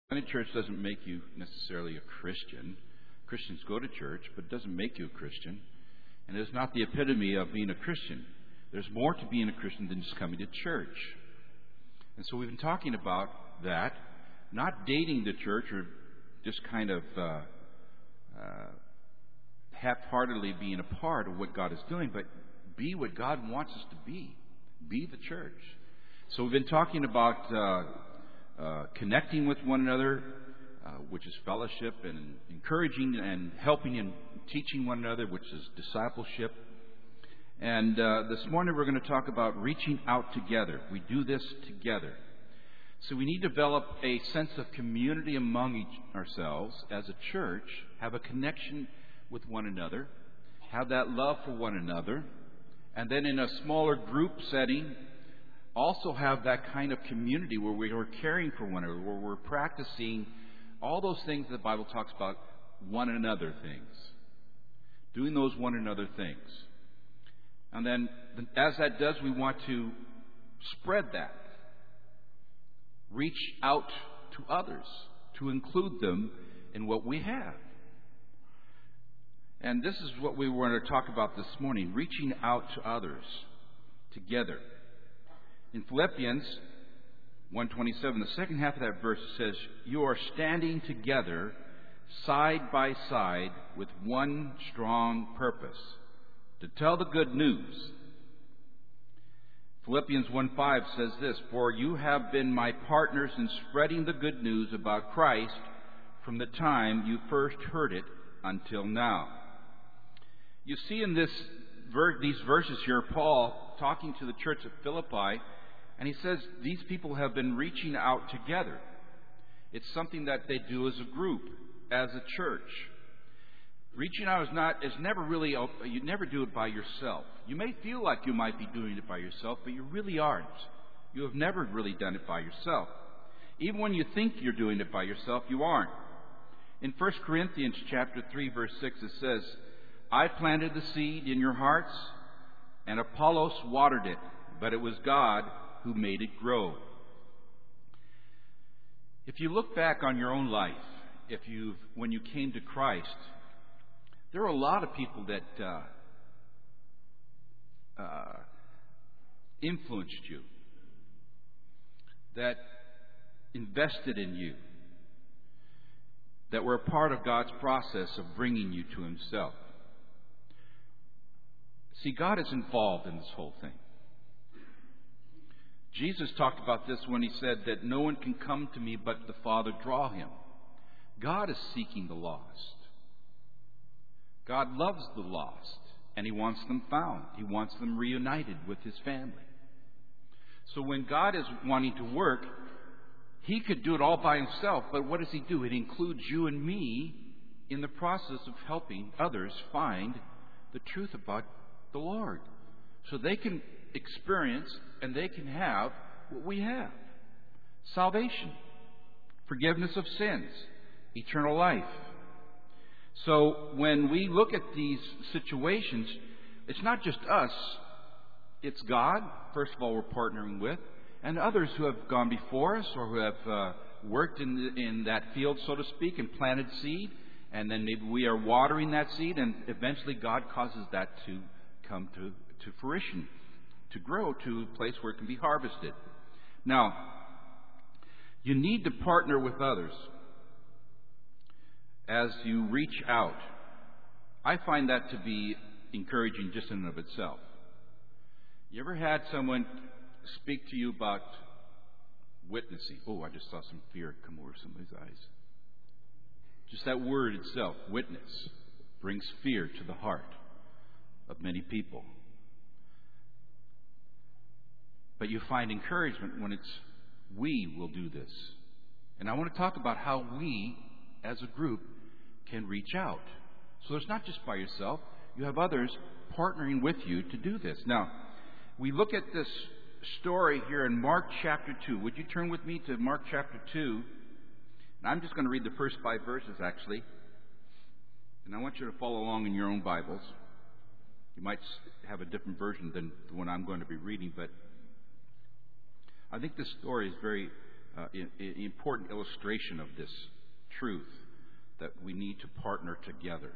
Going to church doesn't make you necessarily a Christian. Christians go to church, but it doesn't make you a Christian. And it's not the epitome of being a Christian. There's more to being a Christian than just coming to church. And so we've been talking about that, not dating the church or just kind of half-heartedly being a part of what God is doing, but be what God wants us to be. Be the church. So we've been talking about connecting with one another, which is fellowship, and encouraging and helping and teaching one another, which is discipleship. And this morning we're going to talk about reaching out together. We do this together. So we need to develop a sense of community among ourselves as a church, have a connection with one another, have that love for one another, and then in a smaller group setting, also have that kind of community where we are caring for one another, where we're practicing all those things the Bible talks about, one another things. Doing those one another things. And then, as that does, we want to spread that. Reach out to others, to include them in what we have. And this is what we want to talk about this morning, reaching out to others together. In Philippians 1:27, the second half of that verse says, "You are standing together side by side with one strong purpose, to tell the good news." Philippians 1:5 says this, "For you have been my partners in spreading the good news about Christ from the time you first heard it until now." You see in these verses here, Paul talking to the church at Philippi, and he says these people have been reaching out together. It's something that they do as a group, as a church. Reaching out is never really, you never do it by yourself. You may feel like you might be doing it by yourself, but you really aren't. You have never really done it by yourself. Even when you think you're doing it by yourself, you aren't. In 1 Corinthians chapter 3, verse 6, it says, "I planted the seed in your hearts, and Apollos watered it, but it was God who made it grow." If you look back on your own life, when you came to Christ, there were a lot of people that influenced you, that invested in you, that were a part of God's process of bringing you to Himself. See, God is involved in this whole thing. Jesus talked about this when He said that no one can come to me but the Father draw him. God is seeking the lost. God loves the lost, and He wants them found. He wants them reunited with His family. So when God is wanting to work, He could do it all by Himself, but what does He do? It includes you and me in the process of helping others find the truth about the Lord, so they can experience and they can have what we have: salvation, forgiveness of sins, eternal life. So when we look at these situations, it's not just us, it's God, first of all, we're partnering with, and others who have gone before us or who have worked in that field, so to speak, and planted seed, and then maybe we are watering that seed, and eventually God causes that to come to fruition, to grow to a place where it can be harvested. Now, you need to partner with others as you reach out. I find that to be encouraging just in and of itself. You ever had someone speak to you about witnessing? Oh, I just saw some fear come over somebody's eyes. Just that word itself, witness, brings fear to the heart of many people. But you find encouragement when it's we will do this. And I want to talk about how we, as a group, can reach out. So it's not just by yourself. You have others partnering with you to do this. Now, we look at this story here in Mark chapter 2. Would you turn with me to Mark chapter 2? And I'm just going to read the first 5 verses, actually. And I want you to follow along in your own Bibles. You might have a different version than the one I'm going to be reading, but I think this story is very important illustration of this truth that we need to partner together.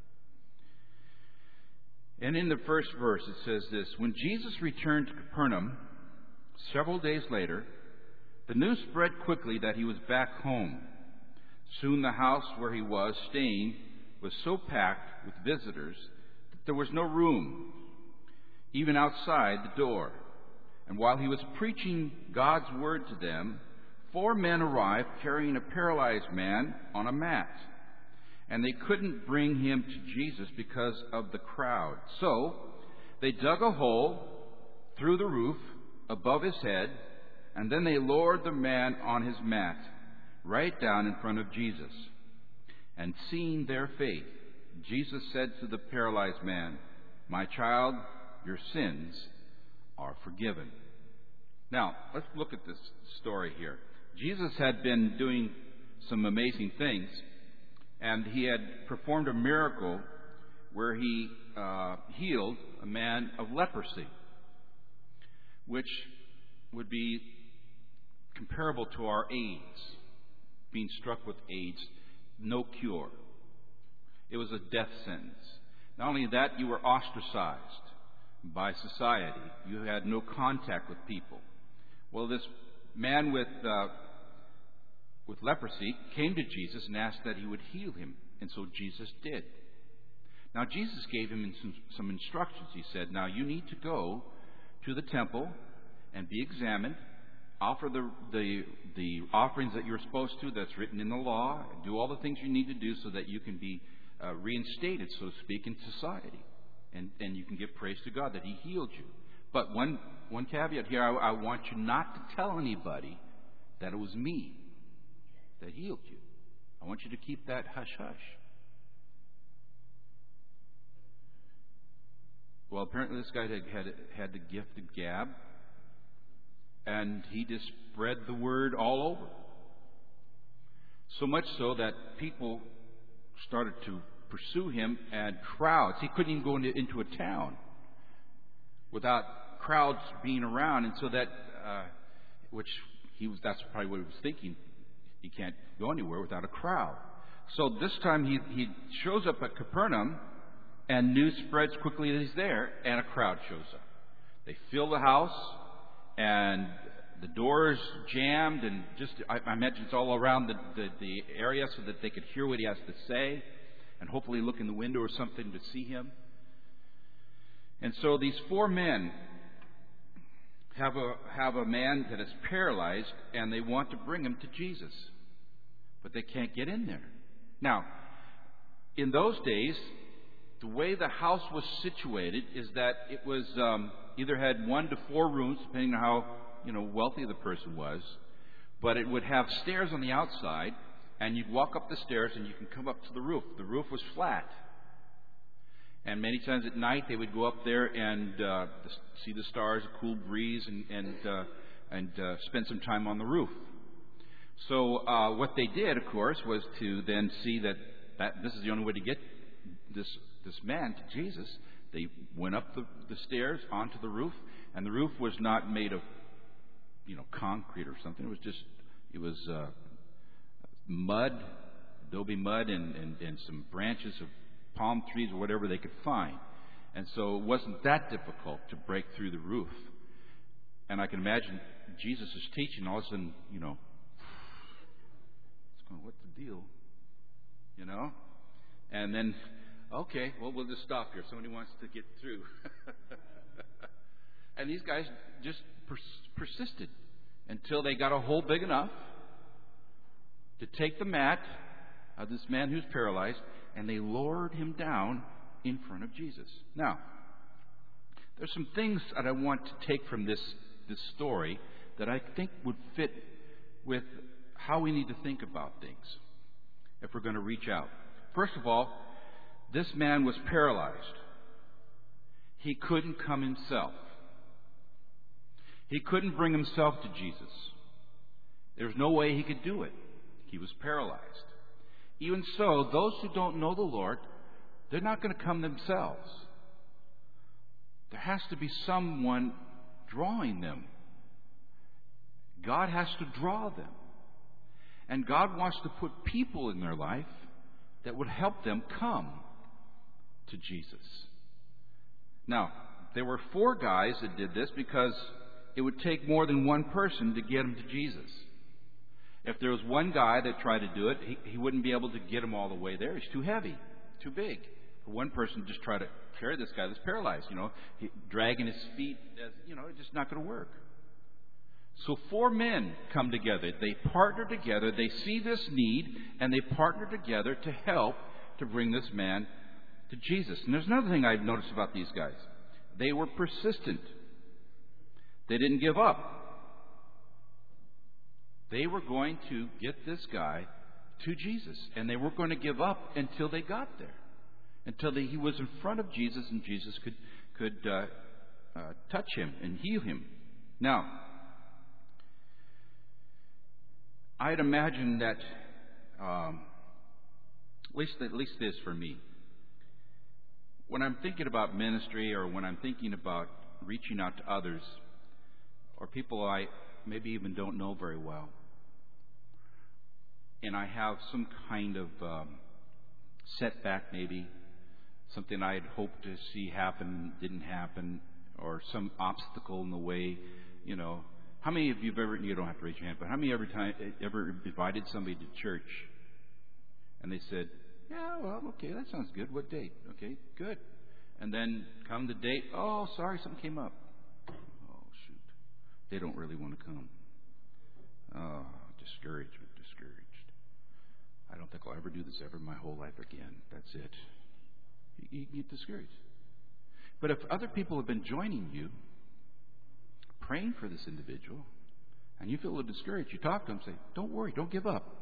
And in the first verse it says this: When Jesus returned to Capernaum several days later, the news spread quickly that he was back home. Soon the house where he was staying was so packed with visitors that there was no room, even outside the door. And while he was preaching God's word to them, 4 men arrived carrying a paralyzed man on a mat. And they couldn't bring him to Jesus because of the crowd. So they dug a hole through the roof above his head, and then they lowered the man on his mat right down in front of Jesus. And seeing their faith, Jesus said to the paralyzed man, "My child, your sins are forgiven." Now, let's look at this story here. Jesus had been doing some amazing things, and he had performed a miracle where he healed a man of leprosy, which would be comparable to our AIDS, being struck with AIDS, no cure. It was a death sentence. Not only that, you were ostracized by society. You had no contact with people. Well, this man with leprosy came to Jesus and asked that he would heal him, and so Jesus did. Now, Jesus gave him some instructions. He said, "Now you need to go to the temple and be examined, offer the offerings that you're supposed to, that's written in the law, do all the things you need to do so that you can be reinstated, so to speak, in society, and you can give praise to God that He healed you. But one caveat here, I want you not to tell anybody that it was me that healed you. I want you to keep that hush-hush." Well, apparently this guy had the gift of gab, and he just spread the word all over. So much so that people started to pursue him, and crowds. He couldn't even go into a town without crowds being around, and so that, that's probably what he was thinking. He can't go anywhere without a crowd. So this time he shows up at Capernaum, and news spreads quickly that he's there, and a crowd shows up. They fill the house, and the doors jammed, and just I imagine it's all around the area so that they could hear what he has to say, and hopefully look in the window or something to see him. And so these 4 men have a man that is paralyzed, and they want to bring him to Jesus, but they can't get in there. Now, in those days, the way the house was situated is that it was either had 1 to 4 rooms, depending on how wealthy the person was, but it would have stairs on the outside, and you'd walk up the stairs and you can come up to the roof. The roof was flat, and many times at night they would go up there and see the stars, a cool breeze, and spend some time on the roof. So what they did, of course, was to then see that this is the only way to get this man to Jesus. They went up the stairs onto the roof, and the roof was not made of concrete or something. It was mud, adobe mud, and some branches of palm trees or whatever they could find. And so it wasn't that difficult to break through the roof. And I can imagine Jesus is teaching, all of a sudden, it's going, what's the deal? And then, okay, well, we'll just stop here. Somebody wants to get through. And these guys just persisted until they got a hole big enough to take the mat of this man who's paralyzed, and they lowered him down in front of Jesus. Now, there's some things that I want to take from this story that I think would fit with how we need to think about things if we're going to reach out. First of all, this man was paralyzed. He couldn't come himself. He couldn't bring himself to Jesus. There's no way he could do it. He was paralyzed. Even so, those who don't know the Lord, they're not going to come themselves. There has to be someone drawing them, God has to draw them. And God wants to put people in their life that would help them come to Jesus. Now, there were 4 guys that did this because it would take more than one person to get them to Jesus. If there was one guy that tried to do it, he wouldn't be able to get him all the way there. He's too heavy, too big. For one person to just try to carry this guy that's paralyzed, dragging his feet, it's just not going to work. So 4 men come together. They partner together. They see this need, and they partner together to help to bring this man to Jesus. And there's another thing I've noticed about these guys. They were persistent. They didn't give up. They were going to get this guy to Jesus, and they weren't going to give up until they got there, until he was in front of Jesus and Jesus could touch him and heal him. Now, I'd imagine that, at least it is for me, when I'm thinking about ministry or when I'm thinking about reaching out to others or people I maybe even don't know very well, and I have some kind of setback, maybe something I had hoped to see happen didn't happen, or some obstacle in the way, How many of you have ever, you don't have to raise your hand, but how many ever invited somebody to church and they said, yeah, well, okay, that sounds good. What date? Okay, good. And then come the date, oh, sorry, something came up. Oh, shoot. They don't really want to come. Oh, discouraged. I don't think I'll ever do this ever in my whole life again. That's it. You get discouraged. But if other people have been joining you, praying for this individual, and you feel a little discouraged, you talk to them and say, don't worry, don't give up.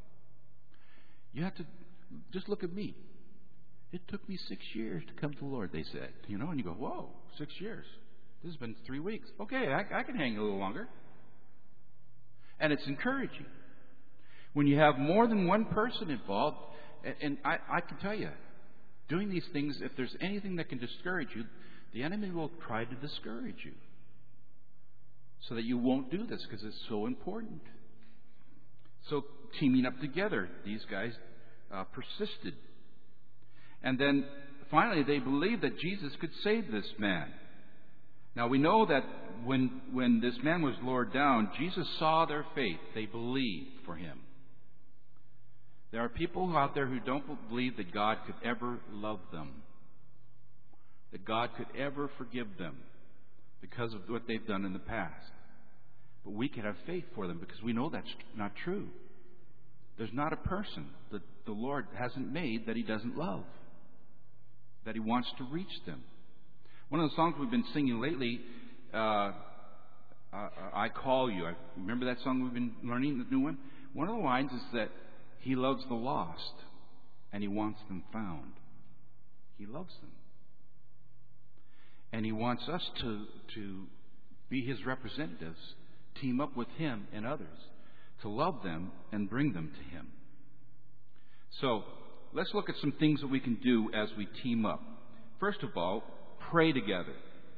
You have to just look at me. It took me 6 years to come to the Lord, they said. And you go, whoa, 6 years. This has been 3 weeks. Okay, I can hang a little longer. And it's encouraging. When you have more than one person involved, and I can tell you, doing these things, if there's anything that can discourage you, the enemy will try to discourage you so that you won't do this because it's so important. So teaming up together, these guys persisted. And then finally they believed that Jesus could save this man. Now we know that when this man was lowered down, Jesus saw their faith. They believed for him. There are people out there who don't believe that God could ever love them, that God could ever forgive them because of what they've done in the past. But we can have faith for them because we know that's not true. There's not a person that the Lord hasn't made that He doesn't love, that He wants to reach them. One of the songs we've been singing lately, I Call You. Remember that song we've been learning, the new one? One of the lines is that He loves the lost and He wants them found. He loves them. And He wants us to be His representatives, team up with Him and others to love them and bring them to Him. So let's look at some things that we can do as we team up. First of all, pray together.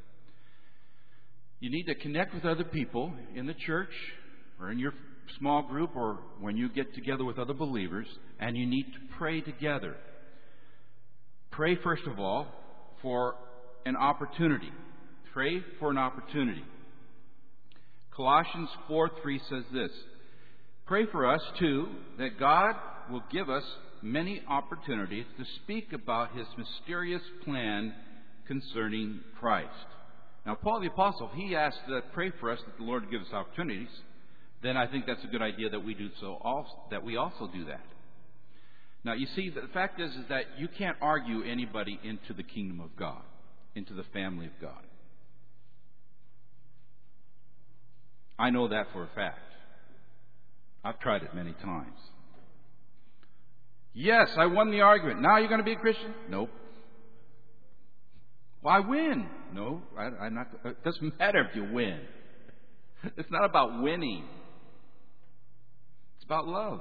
You need to connect with other people in the church or in your small group or when you get together with other believers, and you need to pray together. Pray, first of all, for an opportunity. Pray for an opportunity. Colossians 4:3 says this, pray for us, too, that God will give us many opportunities to speak about His mysterious plan concerning Christ. Now, Paul the Apostle, he asked to pray for us that the Lord give us opportunities. Then I think that's a good idea that we do so, that we also do that. Now, you see, the fact is that you can't argue anybody into the kingdom of God, into the family of God. I know that for a fact. I've tried it many times. Yes, I won the argument. Now you're going to be a Christian? Nope. Well, I win. No, I'm not. It doesn't matter if you win. It's not about winning. It's about love.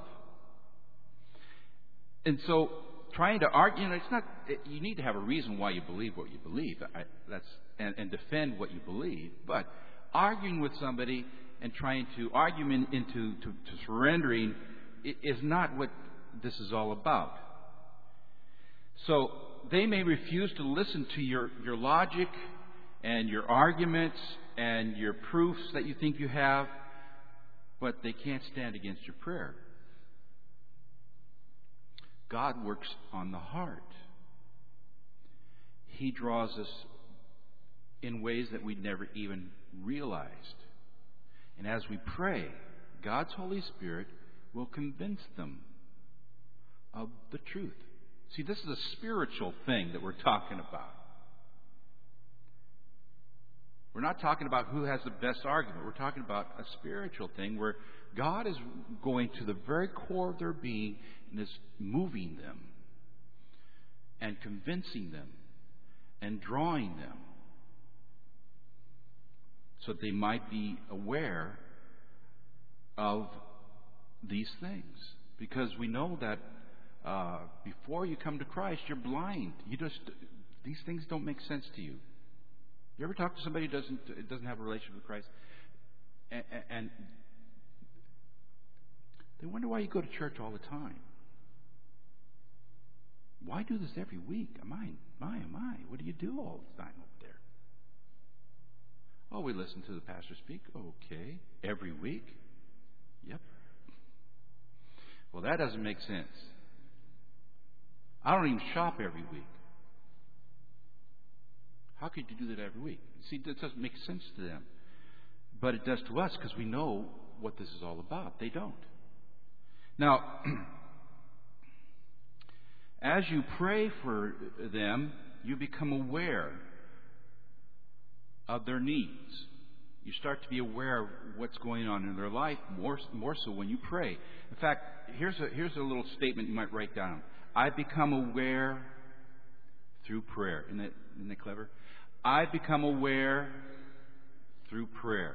And so, trying to argue, it's not. You need to have a reason why you believe what you believe. And defend what you believe. But arguing with somebody and trying to argue into surrendering is not what this is all about. So they may refuse to listen to your logic and your arguments and your proofs that you think you have, but they can't stand against your prayer. God works on the heart. He draws us in ways that we never even realized. And as we pray, God's Holy Spirit will convince them of the truth. See, this is a spiritual thing that we're talking about. We're not talking about who has the best argument. We're talking about a spiritual thing where God is going to the very core of their being and is moving them and convincing them and drawing them so that they might be aware of these things. Because we know that before you come to Christ, you're blind. These things don't make sense to you. You ever talk to somebody who doesn't have a relationship with Christ, and they wonder why you go to church all the time? Why do this every week? My. What do you do all the time over there? Oh, we listen to the pastor speak. Okay. Every week? Yep. Well, that doesn't make sense. I don't even shop every week. How could you do that every week? See, that doesn't make sense to them. But it does to us because we know what this is all about. They don't. Now, as you pray for them, you become aware of their needs. You start to be aware of what's going on in their life more so when you pray. In fact, here's a little statement you might write down. I become aware through prayer. Isn't that clever? I become aware through prayer.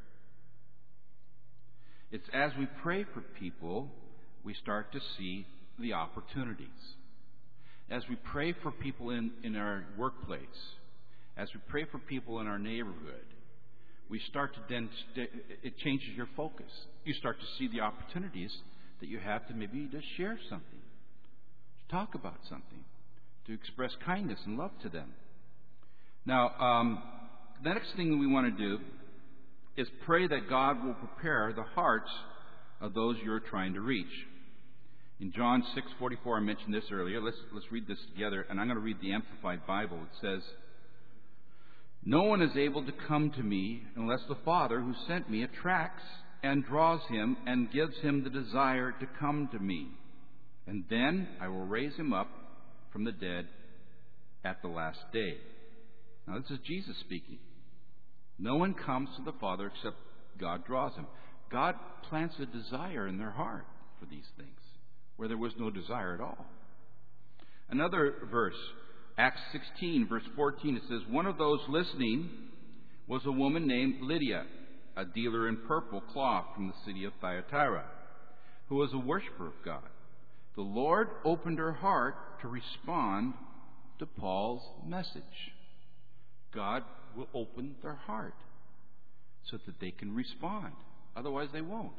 It's as we pray for people, we start to see the opportunities. As we pray for people in our workplace, as we pray for people in our neighborhood, we start to then, it changes your focus. You start to see the opportunities that you have to maybe just share something, to talk about something, to express kindness and love to them. Now, the next thing we want to do is pray that God will prepare the hearts of those you're trying to reach. In John 6:44, I mentioned this earlier. Let's read this together, and I'm going to read the Amplified Bible. It says, "No one is able to come to me unless the Father who sent me attracts and draws him and gives him the desire to come to me. And then I will raise him up from the dead at the last day." Now, this is Jesus speaking. No one comes to the Father except God draws him. God plants a desire in their heart for these things, where there was no desire at all. Another verse, Acts 16, verse 14, it says, "One of those listening was a woman named Lydia, a dealer in purple cloth from the city of Thyatira, who was a worshiper of God. The Lord opened her heart to respond to Paul's message." God will open their heart so that they can respond. Otherwise, they won't.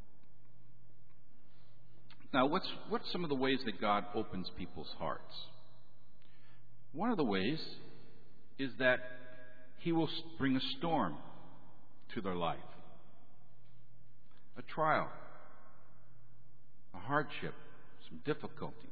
Now, what's some of the ways that God opens people's hearts? One of the ways is that He will bring a storm to their life, a trial, a hardship, some difficulty.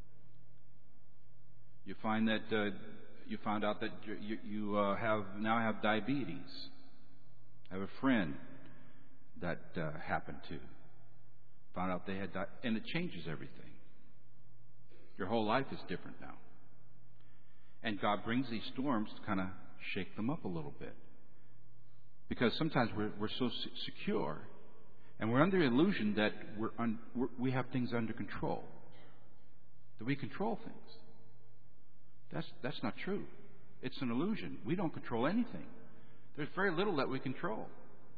You find that you found out that you now have diabetes. I have a friend that happened to. Found out they had and it changes everything. Your whole life is different now. And God brings these storms to kind of shake them up a little bit. Because sometimes we're so secure, and we're under the illusion that we have things under control, that we control things. That's not true. It's an illusion. We don't control anything. There's very little that we control.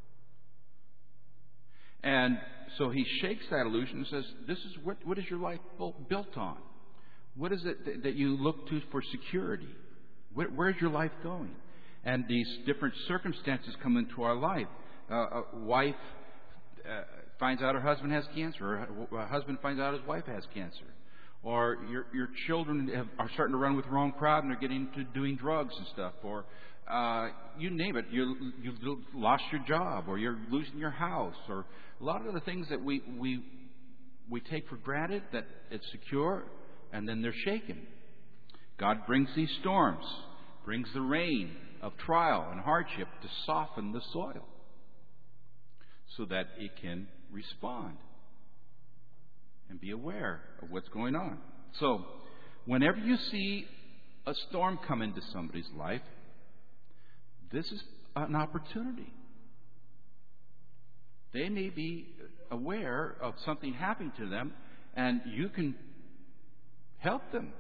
And so He shakes that illusion and says, "This is what is your life built on? What is it that you look to for security? Where's your life going?" And these different circumstances come into our life. A wife finds out her husband has cancer, or a husband finds out his wife has cancer. Or your children are starting to run with the wrong crowd and they're getting into doing drugs and stuff. Or you name it, you've lost your job, or you're losing your house, or a lot of the things that we take for granted that it's secure, and then they're shaken. God brings these storms, brings the rain of trial and hardship to soften the soil so that it can respond and be aware of what's going on. So, whenever you see a storm come into somebody's life, this is an opportunity. They may be aware of something happening to them, and you can help them.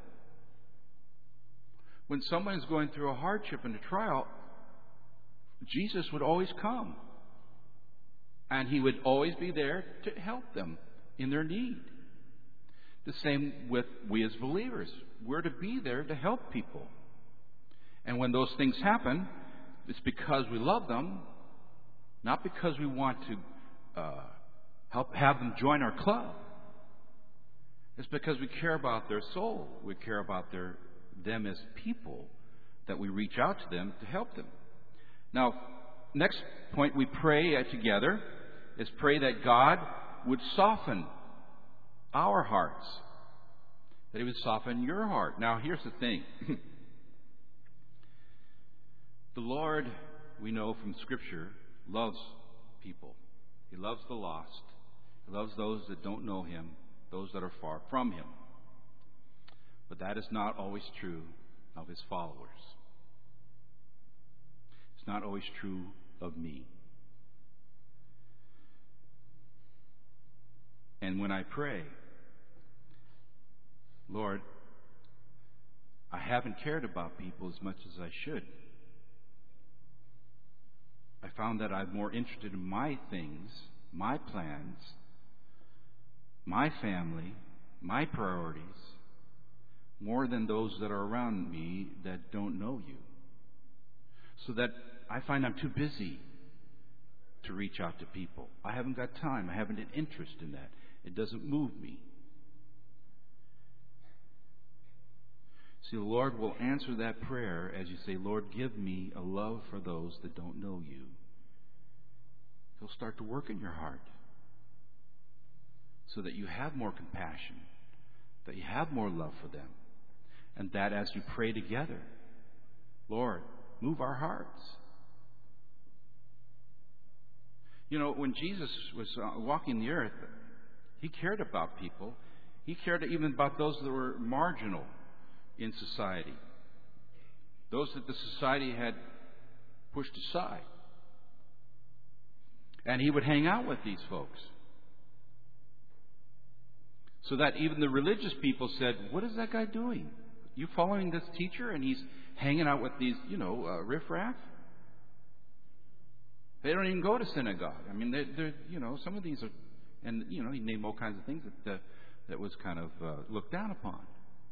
When someone is going through a hardship and a trial, Jesus would always come. And He would always be there to help them in their need. The same with we as believers. We're to be there to help people. And when those things happen, it's because we love them, not because we want to have them join our club. It's because we care about their soul. We care about them as people, that we reach out to them to help them. Now, next point we pray together is pray that God would soften our hearts, that He would soften your heart. Now, here's the thing. The Lord, we know from Scripture, loves people. He loves the lost. He loves those that don't know Him, those that are far from Him. But that is not always true of His followers. It's not always true of me. And when I pray, Lord, I haven't cared about people as much as I should. I found that I'm more interested in my things, my plans, my family, my priorities, more than those that are around me that don't know You. So that I find I'm too busy to reach out to people. I haven't got time. I haven't an interest in that. It doesn't move me. See, the Lord will answer that prayer as you say, Lord, give me a love for those that don't know You. He'll start to work in your heart so that you have more compassion, that you have more love for them. And that as you pray together, Lord, move our hearts. You know, when Jesus was walking the earth, He cared about people. He cared even about those that were marginal in society, those that the society had pushed aside. And He would hang out with these folks. So that even the religious people said, what is that guy doing? You following this teacher and he's hanging out with these, riffraff? They don't even go to synagogue. I mean, they're some of these are, and, he named all kinds of things that was kind of looked down upon.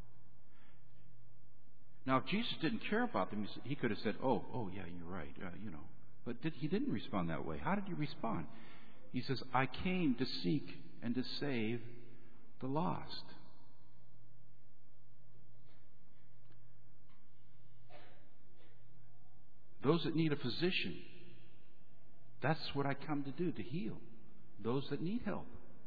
Now, if Jesus didn't care about them, He could have said, oh, yeah, you're right, But He didn't respond that way. How did He respond? He says, I came to seek and to save the lost. Those that need a physician. That's what I come to do, to heal those that need help.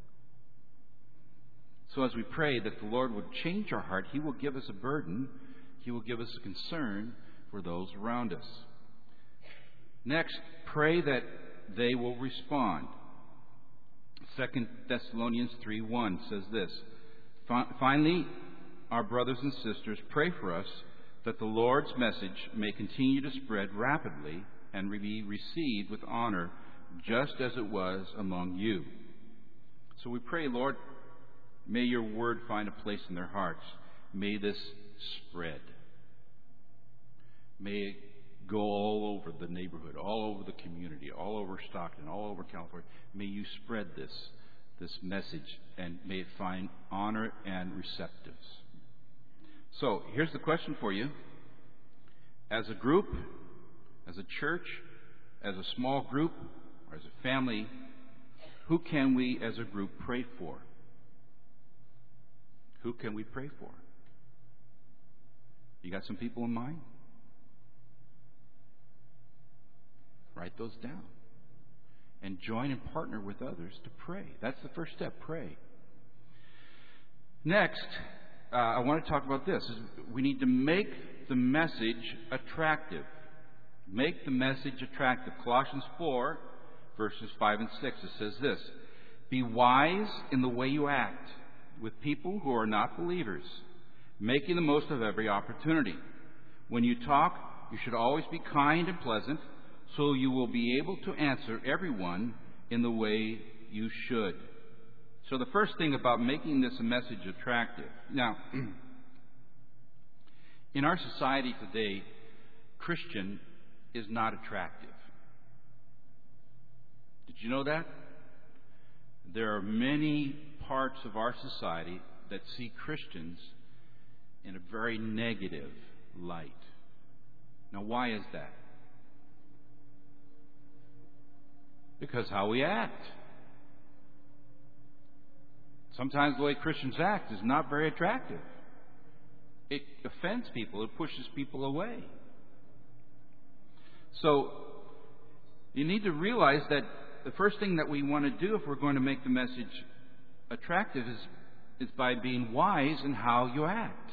So as we pray that the Lord would change our heart, He will give us a burden. He will give us a concern for those around us. Next, pray that they will respond. 2 Thessalonians 3:1 says this, Finally, our brothers and sisters, pray for us that the Lord's message may continue to spread rapidly and be received with honor, just as it was among you. So we pray, Lord, may Your word find a place in their hearts. May this spread. May it go all over the neighborhood, all over the community, all over Stockton, all over California. May You spread this message, and may it find honor and receptives. So here's the question for you. As a group, as a church, as a small group, or as a family, who can we as a group pray for? Who can we pray for? You got some people in mind? Write those down. And join and partner with others to pray. That's the first step. Pray. Next, I want to talk about this. We need to make the message attractive. Make the message attractive. Colossians 4, verses 5 and 6, it says this: Be wise in the way you act with people who are not believers, making the most of every opportunity. When you talk, you should always be kind and pleasant, so you will be able to answer everyone in the way you should. So the first thing about making this a message attractive. Now, in our society today, Christian is not attractive. Did you know that? There are many parts of our society that see Christians in a very negative light. Now, why is that? Because how we act. Sometimes the way Christians act is not very attractive. It offends people. It pushes people away. So, you need to realize that the first thing that we want to do if we're going to make the message attractive is by being wise in how you act.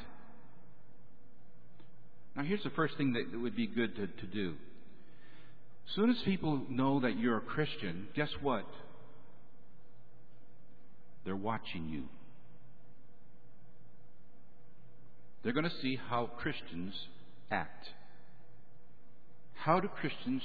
Now, here's the first thing that would be good to do. As soon as people know that you're a Christian, guess what? They're watching you. They're going to see how Christians act. How do Christians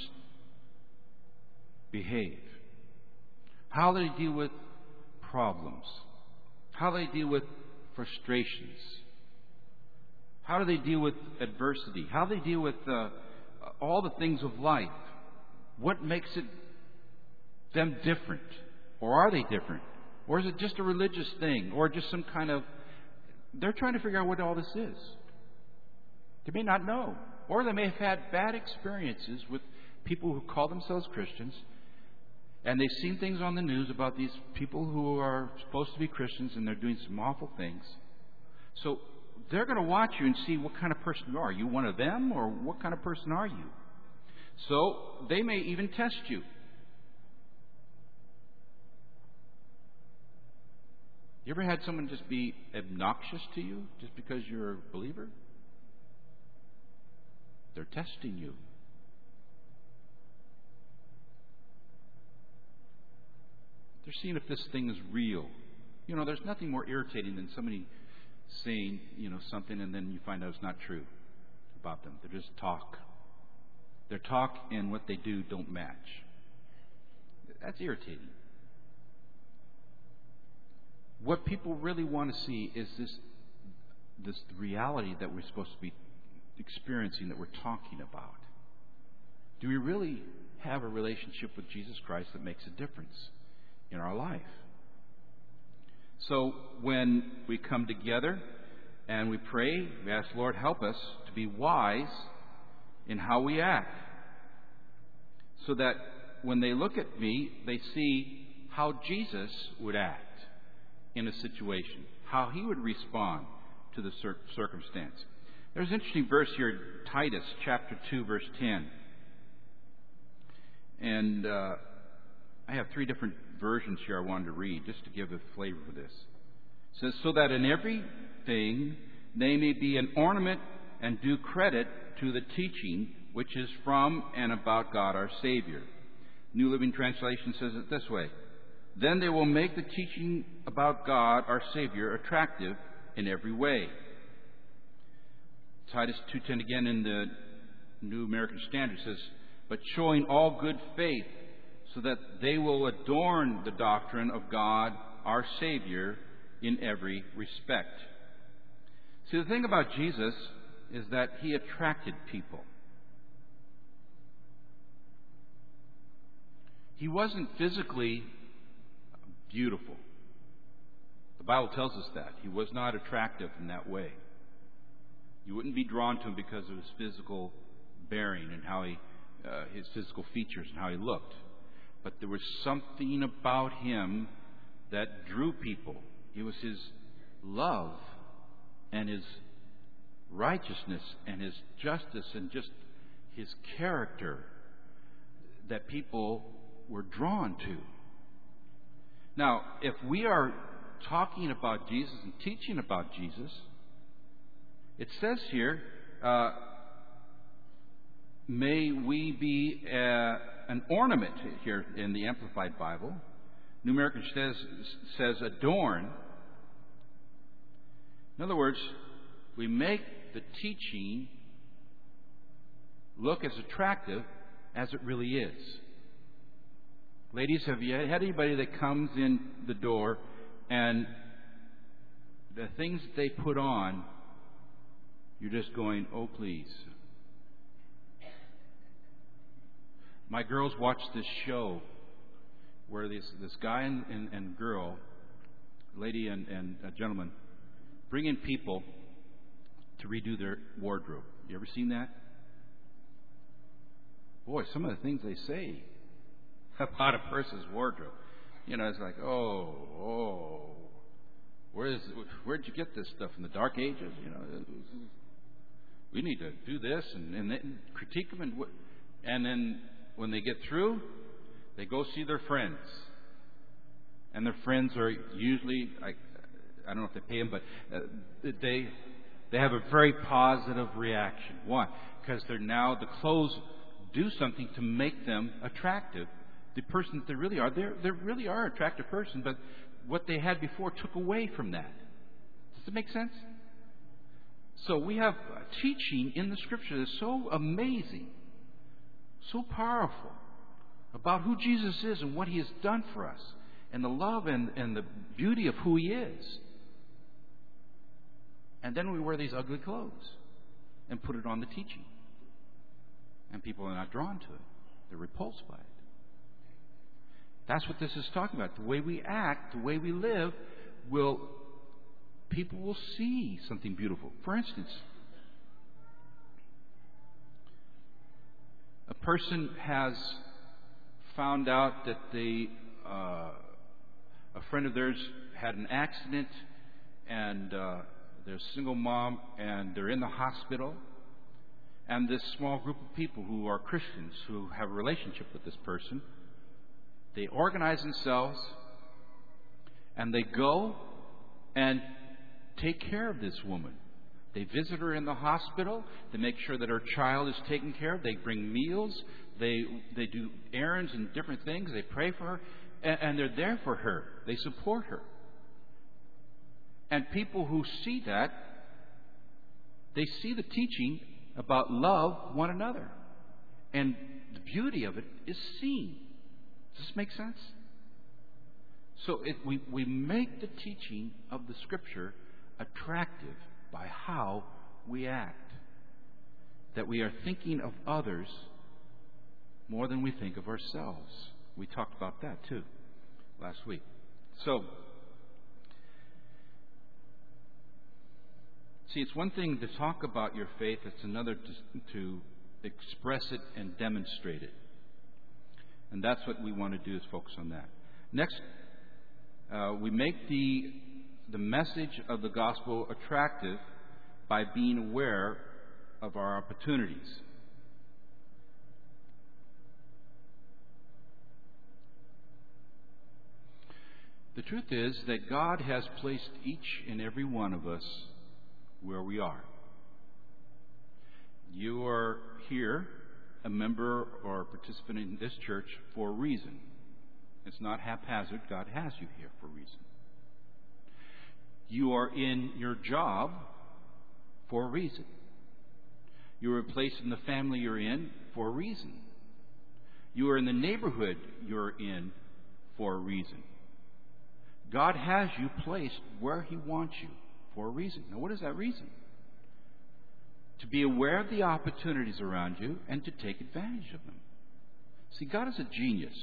behave? How they deal with problems? How they deal with frustrations? How do they deal with adversity? How do they deal with all the things of life? What makes them different? Or are they different? Or is it just a religious thing? Or just some kind of... They're trying to figure out what all this is. They may not know. Or they may have had bad experiences with people who call themselves Christians, and they've seen things on the news about these people who are supposed to be Christians and they're doing some awful things. So they're going to watch you and see what kind of person you are. Are you one of them, or what kind of person are you? So they may even test you. You ever had someone just be obnoxious to you just because you're a believer? They're testing you. They're seeing if this thing is real. You know, there's nothing more irritating than somebody saying, something, and then you find out it's not true about them. They're just talk. Their talk and what they do don't match. That's irritating. What people really want to see is this reality that we're supposed to be experiencing, that we're talking about. Do we really have a relationship with Jesus Christ that makes a difference in our life? So when we come together and we pray, we ask, Lord, help us to be wise in how we act, so that when they look at me, they see how Jesus would act in a situation, how he would respond to the circumstance. There's an interesting verse here, Titus chapter 2, verse 10. And I have 3 different versions here I wanted to read, just to give a flavor for this. It says, so that in everything they may be an ornament and do credit to the teaching which is from and about God our Savior. New Living Translation says it this way: then they will make the teaching about God our Savior attractive in every way. Titus 2:10 again in the New American Standard says, but showing all good faith, so that they will adorn the doctrine of God our Savior in every respect. See, the thing about Jesus is that he attracted people. He wasn't physically beautiful. The Bible tells us that. He was not attractive in that way. You wouldn't be drawn to him because of his physical bearing and how his physical features and how he looked. but there was something about him that drew people. It was his love and his righteousness and his justice and just his character that people were drawn to. Now, if we are talking about Jesus and teaching about Jesus, it says here, may we be an ornament here in the Amplified Bible. New American says adorn. In other words, we make the teaching look as attractive as it really is. Ladies, have you had anybody that comes in the door and the things that they put on, you're just going, oh, please. My girls watch this show where this guy and girl, lady and a gentleman, bring in people to redo their wardrobe. You ever seen that? Boy, some of the things they say about a person's wardrobe. You know, it's like, where'd you get this stuff? From the Dark Ages? You know, we need to do this and then critique them. And then when they get through, they go see their friends. And their friends are usually, I don't know if they pay them, but they have a very positive reaction. Why? Because the clothes do something to make them attractive. The person that they really are, they really are an attractive person, but what they had before took away from that. Does it make sense? So we have a teaching in the Scripture that's so amazing, so powerful, about who Jesus is and what He has done for us, and the love and the beauty of who He is. And then we wear these ugly clothes and put it on the teaching. And people are not drawn to it. They're repulsed by it. That's what this is talking about. The way we act, the way we live, people will see something beautiful. For instance, a person has found out that a friend of theirs had an accident, and they're a single mom, and they're in the hospital. And this small group of people who are Christians, who have a relationship with this person, they organize themselves and they go and take care of this woman. They visit her in the hospital. They make sure that her child is taken care of. They bring meals. They do errands and different things. They pray for her. And they're there for her. They support her. And people who see that, they see the teaching about love one another. And the beauty of it is seen. Does this make sense? So we make the teaching of the Scripture attractive by how we act. That we are thinking of others more than we think of ourselves. We talked about that too last week. So, see, it's one thing to talk about your faith, it's another to express it and demonstrate it. And that's what we want to do, is focus on that. Next, we make the message of the gospel attractive by being aware of our opportunities. The truth is that God has placed each and every one of us where we are. You are here, a member or a participant in this church, for a reason. It's not haphazard. God has you here for a reason. You are in your job for a reason. You are placed in the family you're in for a reason. You are in the neighborhood you're in for a reason. God has you placed where He wants you for a reason. Now, what is that reason? To be aware of the opportunities around you and to take advantage of them. See, God is a genius.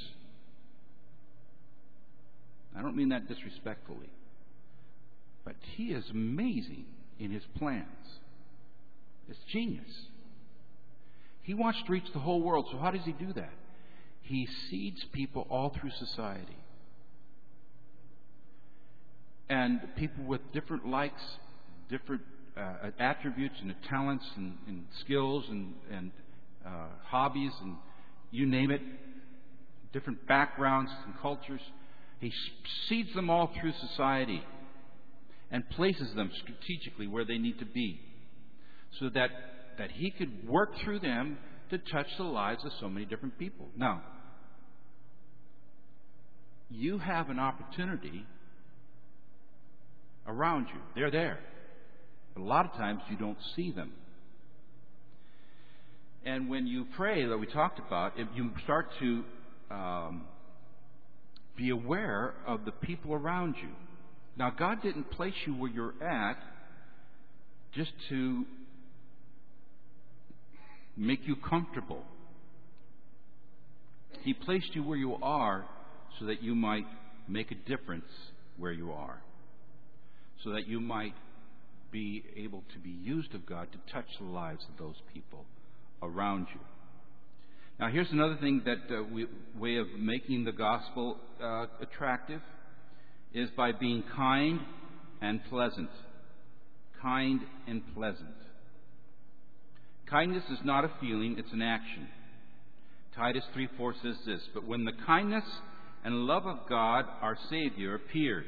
I don't mean that disrespectfully. But He is amazing in His plans. It's genius. He wants to reach the whole world. So how does He do that? He seeds people all through society. And people with different likes, different attributes and talents and skills and hobbies and you name it, different backgrounds and cultures. He seeds them all through society and places them strategically where they need to be so that He could work through them to touch the lives of so many different people. Now, you have an opportunity around you. They're there. But a lot of times you don't see them. And when you pray, that we talked about, if you start to be aware of the people around you. Now, God didn't place you where you're at just to make you comfortable. He placed you where you are so that you might make a difference where you are. So that you might be able to be used of God to touch the lives of those people around you. Now, here's another thing that way of making the gospel attractive is by being kind and pleasant. Kind and pleasant. Kindness is not a feeling, it's an action. Titus 3:4 says this, "But when the kindness and love of God, our Savior, appeared."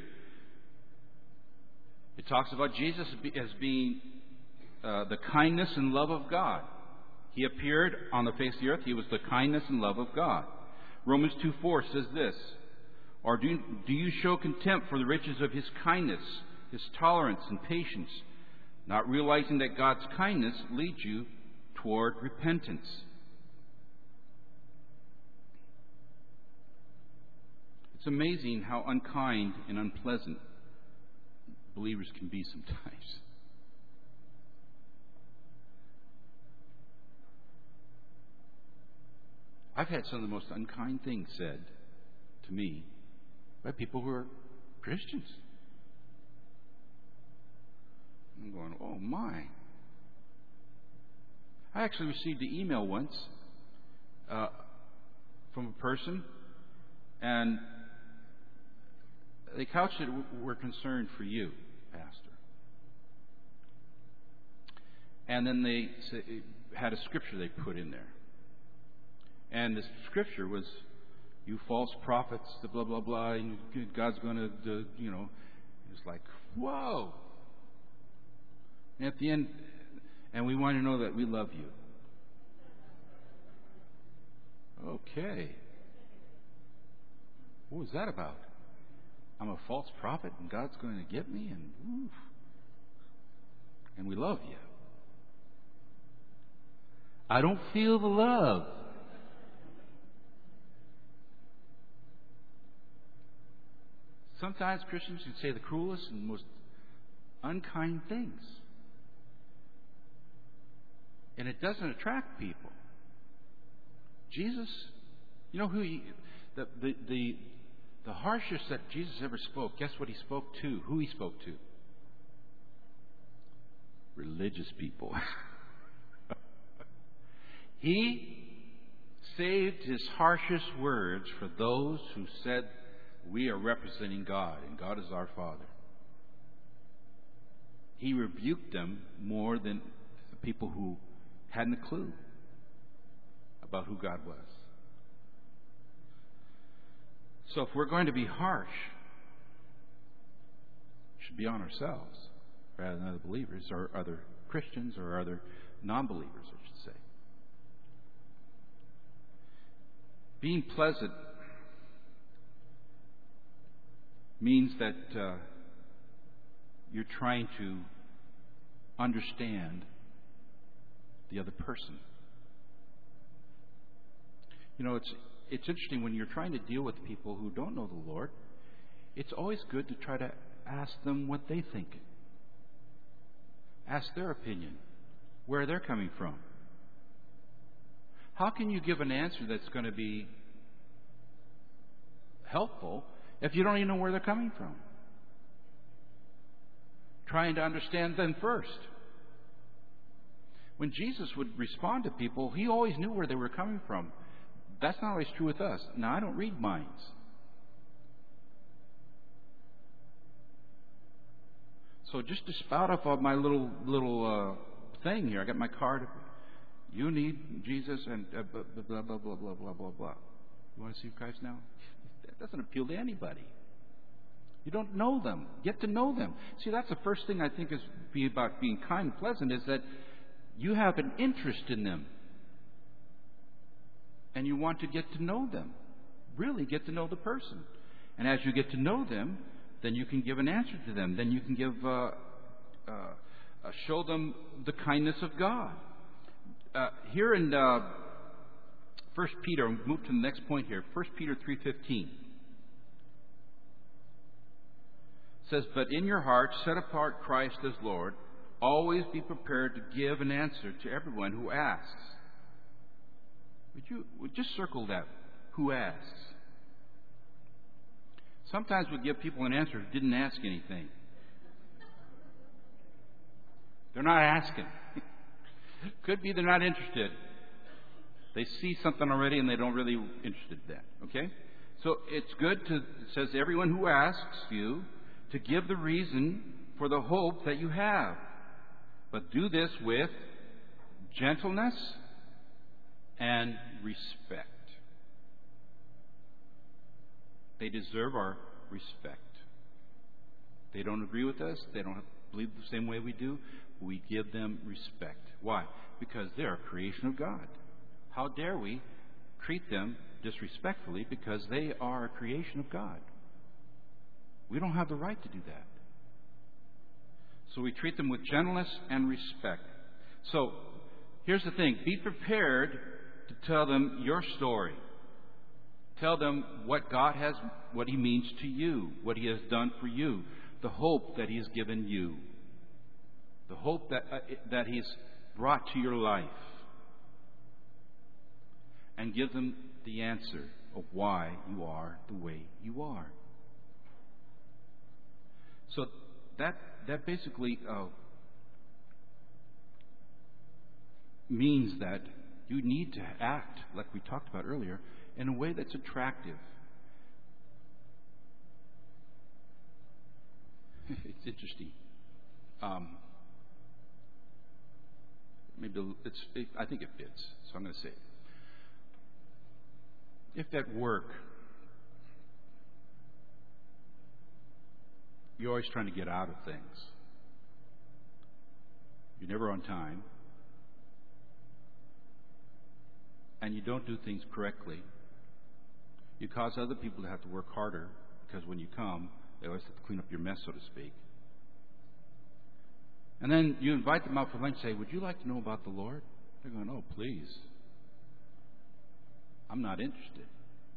It talks about Jesus as being the kindness and love of God. He appeared on the face of the earth. He was the kindness and love of God. Romans 2:4 says this, "Or do you show contempt for the riches of His kindness, His tolerance and patience, not realizing that God's kindness leads you toward repentance?" It's amazing how unkind and unpleasant believers can be sometimes. I've had some of the most unkind things said to me by people who are Christians. I'm going, oh my. I actually received an email once from a person, and they couched it, "We're concerned for you, Pastor." And then they had a scripture they put in there. And the scripture was, "You false prophets, the blah, blah, blah, and God's going to, It's like, whoa. And at the end, and we want to know that we love you. Okay. What was that about? I'm a false prophet and God's going to get me, and we love you. I don't feel the love. Sometimes Christians can say the cruelest and most unkind things. And it doesn't attract people. Jesus, you know the harshest that Jesus ever spoke, guess what He spoke to? Who He spoke to? Religious people. He saved His harshest words for those who said, "We are representing God, and God is our Father." He rebuked them more than the people who hadn't a clue about who God was. So if we're going to be harsh, it should be on ourselves rather than other believers or other Christians or other non-believers, I should say. Being pleasant means that you're trying to understand the other person. It's interesting when you're trying to deal with people who don't know the Lord. It's always good to try to ask them what they think. Ask their opinion, where they're coming from. How can you give an answer that's going to be helpful if you don't even know where they're coming from? Trying to understand them first. When Jesus would respond to people, He always knew where they were coming from. That's not always true with us. Now, I don't read minds. So just to spout off of my little thing here, I got my card. You need Jesus and blah, blah, blah, blah, blah, blah, blah, blah. You want to see Christ now? That doesn't appeal to anybody. You don't know them. Get to know them. See, that's the first thing I think is about being kind and pleasant, is that you have an interest in them. And you want to get to know them. Really get to know the person. And as you get to know them, then you can give an answer to them. Then you can show them the kindness of God. Here in 1 Peter, move to the next point here. 1 Peter 3:15 says, "But in your hearts set apart Christ as Lord. Always be prepared to give an answer to everyone who asks." Would just circle that? Who asks? Sometimes we give people an answer who didn't ask anything. They're not asking. Could be they're not interested. They see something already and they don't really interested in that. Okay? So it's good it says, everyone who asks you to give the reason for the hope that you have. But do this with gentleness and respect. They deserve our respect. They don't agree with us. They don't believe the same way we do. We give them respect. Why? Because they're a creation of God. How dare we treat them disrespectfully because they are a creation of God? We don't have the right to do that. So we treat them with gentleness and respect. So here's the thing. Be prepared to tell them your story. Tell them what God has, what He means to you, what He has done for you, the hope that He has given you, the hope that He's brought to your life, and give them the answer of why you are the way you are. So that basically means that you need to act, like we talked about earlier, in a way that's attractive. It's interesting. I think it fits, so I'm going to say it. If at work you're always trying to get out of things, you're never on time, and you don't do things correctly, you cause other people to have to work harder because when you come, they always have to clean up your mess, so to speak. And then you invite them out for lunch and say, "Would you like to know about the Lord?" They're going, "Oh, please. I'm not interested."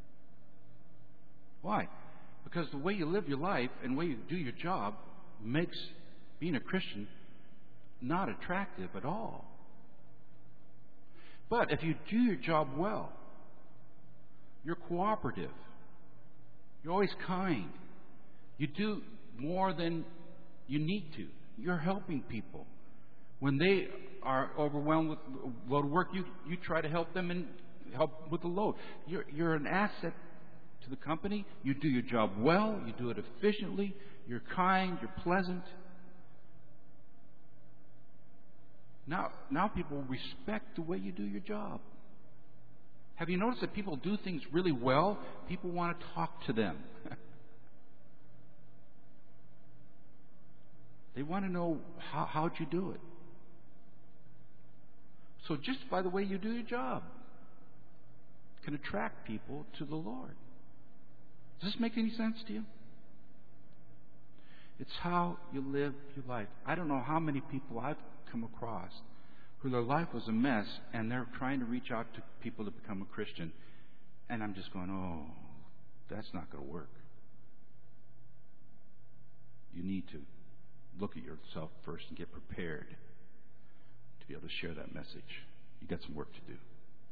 Why? Because the way you live your life and the way you do your job makes being a Christian not attractive at all. But if you do your job well, you're cooperative, you're always kind, you do more than you need to, you're helping people. When they are overwhelmed with a load of work, you try to help them and help with the load. You're an asset to the company. You do your job well, you do it efficiently, you're kind, you're pleasant. Now people respect the way you do your job. Have you noticed that people do things really well? People want to talk to them. They want to know how'd you do it. So just by the way you do your job can attract people to the Lord. Does this make any sense to you? It's how you live your life. I don't know how many people I've come across who their life was a mess and they're trying to reach out to people to become a Christian. And I'm just going, oh, that's not going to work. You need to look at yourself first and get prepared to be able to share that message. You've got some work to do.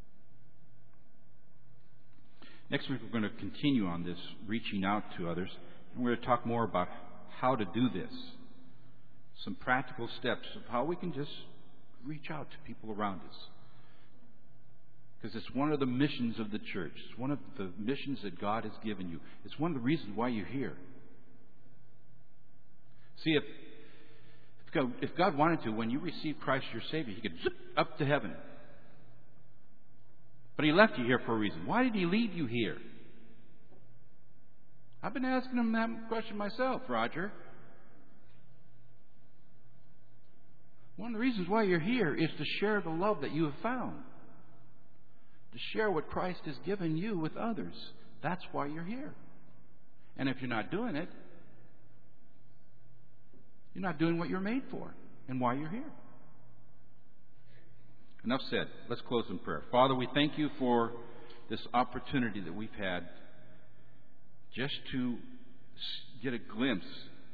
Next week we're going to continue on this reaching out to others. And we're going to talk more about how to do this. Some practical steps of how we can just reach out to people around us. Because it's one of the missions of the church. It's one of the missions that God has given you. It's one of the reasons why you're here. See, if God wanted to, when you received Christ your Savior, He could zip up to heaven. But He left you here for a reason. Why did He leave you here? I've been asking Him that question myself, Roger. One of the reasons why you're here is to share the love that you have found. To share what Christ has given you with others. That's why you're here. And if you're not doing it, you're not doing what you're made for and why you're here. Enough said. Let's close in prayer. Father, we thank You for this opportunity that we've had just to get a glimpse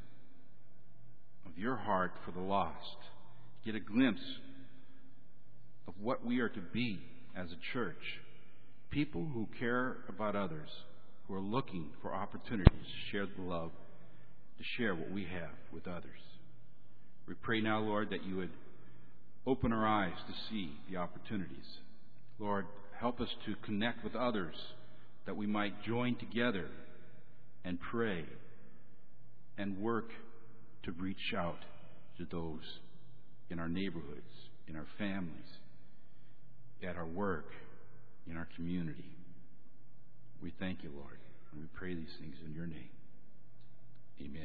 of Your heart for the lost. Get a glimpse of what we are to be as a church. People who care about others, who are looking for opportunities to share the love, to share what we have with others. We pray now, Lord, that You would open our eyes to see the opportunities. Lord, help us to connect with others, that we might join together and pray and work to reach out to those in our neighborhoods, in our families, at our work, in our community. We thank You, Lord, and we pray these things in Your name. Amen.